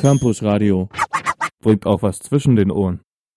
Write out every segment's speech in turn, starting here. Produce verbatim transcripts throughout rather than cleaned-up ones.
Campus Radio. Bringt auch was zwischen den Ohren.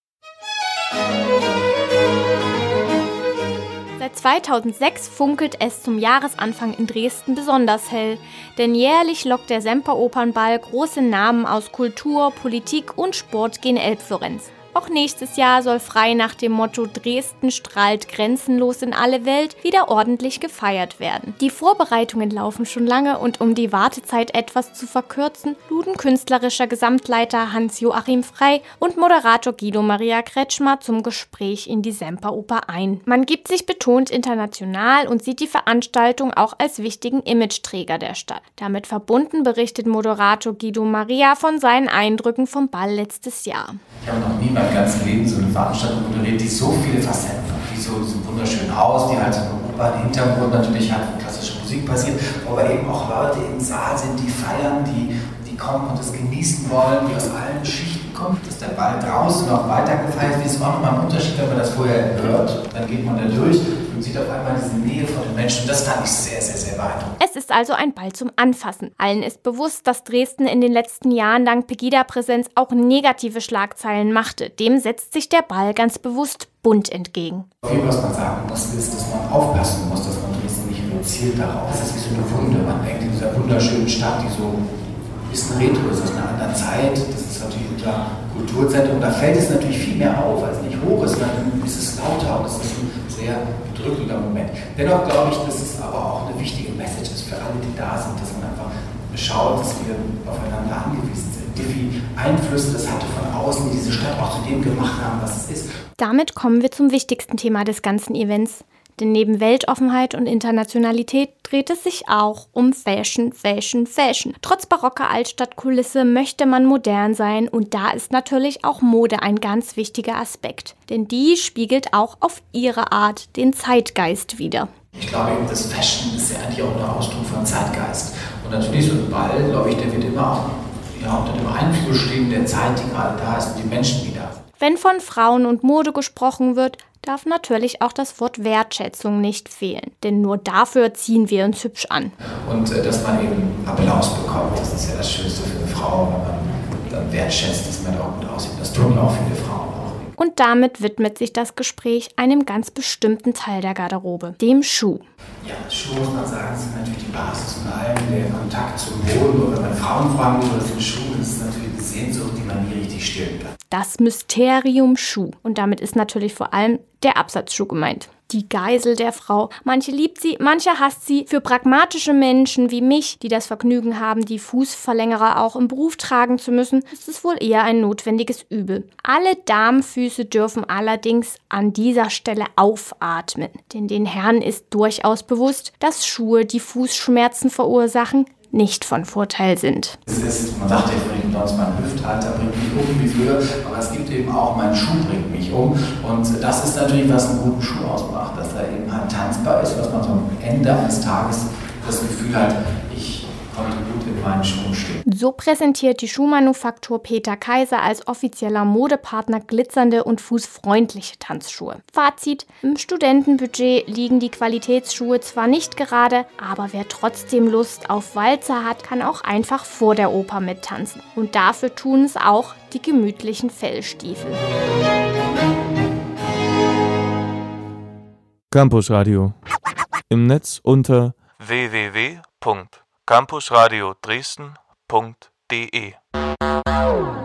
Seit zweitausendsechs funkelt es zum Jahresanfang in Dresden besonders hell, denn jährlich lockt der Semperopernball große Namen aus Kultur, Politik und Sport gen Elbflorenz. Auch nächstes Jahr soll frei nach dem Motto Dresden strahlt grenzenlos in alle Welt wieder ordentlich gefeiert werden. Die Vorbereitungen laufen schon lange und um die Wartezeit etwas zu verkürzen, luden künstlerischer Gesamtleiter Hans-Joachim Frey und Moderator Guido Maria Kretschmer zum Gespräch in die Semperoper ein. Man gibt sich betont international und sieht die Veranstaltung auch als wichtigen Imageträger der Stadt. Damit verbunden berichtet Moderator Guido Maria von seinen Eindrücken vom Ball letztes Jahr. Ich habe noch nie mein ganzes Leben so eine Veranstaltung moderiert, die so viele Facetten hat, die so, so wunderschön aus, die halt so einen urbanen Hintergrund natürlich hat, wo klassische Musik passiert, wo aber eben auch Leute im Saal sind, die feiern, die, die kommen und das genießen wollen, die aus allen Schichten kommen, dass der Ball draußen auch weiter gefeiert wird. Das ist auch nochmal ein Unterschied, wenn man das vorher hört, dann geht man da durch und sieht auf einmal diese Nähe von den Menschen. Das fand ich sehr, sehr, sehr beeindruckend. Es ist also ein Ball zum Anfassen. Allen ist bewusst, dass Dresden in den letzten Jahren dank Pegida-Präsenz auch negative Schlagzeilen machte. Dem setzt sich der Ball ganz bewusst bunt entgegen. Viel, was man sagen muss, ist, dass man aufpassen muss, dass man Dresden nicht reduziert darauf. Das ist wie so eine Wunde. Man denkt in dieser wunderschönen Stadt, die so ein bisschen retro ist, aus einer anderen Zeit. Das ist natürlich unser Kulturzentrum. Da fällt es natürlich viel mehr auf, als nicht hoch ist. Dann ist es lauter und das ist ein sehr bedrückender Moment. Dennoch glaube ich, dass es aber auch eine wichtige Message ist für alle, die da sind, dass man einfach schaut, dass wir aufeinander angewiesen sind. Wie viele Einflüsse das hatte von außen, die diese Stadt auch zu dem gemacht haben, was es ist. Damit kommen wir zum wichtigsten Thema des ganzen Events. Denn neben Weltoffenheit und Internationalität dreht es sich auch um Fashion, Fashion, Fashion. Trotz barocker Altstadtkulisse möchte man modern sein und da ist natürlich auch Mode ein ganz wichtiger Aspekt. Denn die spiegelt auch auf ihre Art den Zeitgeist wider. Ich glaube eben, das Fashion ist ja eigentlich auch ein Ausdruck von Zeitgeist. Und natürlich so ein Ball, glaube ich, der wird immer auch ja, unter dem Einfluss stehen der Zeit, die gerade da ist und die Menschen, die da sind. Wenn von Frauen und Mode gesprochen wird, darf natürlich auch das Wort Wertschätzung nicht fehlen. Denn nur dafür ziehen wir uns hübsch an. Und äh, dass man eben Applaus bekommt, das ist ja das Schönste für eine Frau, wenn man dann wertschätzt, dass man auch gut aussieht. Das tun ja auch viele Frauen auch. Und damit widmet sich das Gespräch einem ganz bestimmten Teil der Garderobe, dem Schuh. Ja, Schuhe, muss man sagen, sind natürlich die Basis von allem, der Kontakt zum Boden. Oder wenn man Frauen fragen würde, was sind Schuhe, das ist natürlich eine Sehnsucht, die man nie richtig stillen kann. Das Mysterium Schuh. Und damit ist natürlich vor allem der Absatzschuh gemeint. Die Geisel der Frau. Manche liebt sie, manche hasst sie. Für pragmatische Menschen wie mich, die das Vergnügen haben, die Fußverlängerer auch im Beruf tragen zu müssen, ist es wohl eher ein notwendiges Übel. Alle Damenfüße dürfen allerdings an dieser Stelle aufatmen. Denn den Herren ist durchaus bewusst, dass Schuhe, die Fußschmerzen verursachen, nicht von Vorteil sind. Es ist, man sagt ja vorhin, sonst mein Hüfthalter bringt mich um wie früher, aber es gibt eben auch, mein Schuh bringt mich um. Und das ist natürlich, was einen guten Schuh ausmacht, dass er eben halt tanzbar ist, dass man so am Ende eines Tages das Gefühl hat, ich konnte gut in meinen Schuhen stehen. So präsentiert die Schuhmanufaktur Peter Kaiser als offizieller Modepartner glitzernde und fußfreundliche Tanzschuhe. Fazit: Im Studentenbudget liegen die Qualitätsschuhe zwar nicht gerade, aber wer trotzdem Lust auf Walzer hat, kann auch einfach vor der Oper mittanzen. Und dafür tun es auch die gemütlichen Fellstiefel. Campus Radio. Im Netz unter w w w punkt campusradio dresden punkt d e.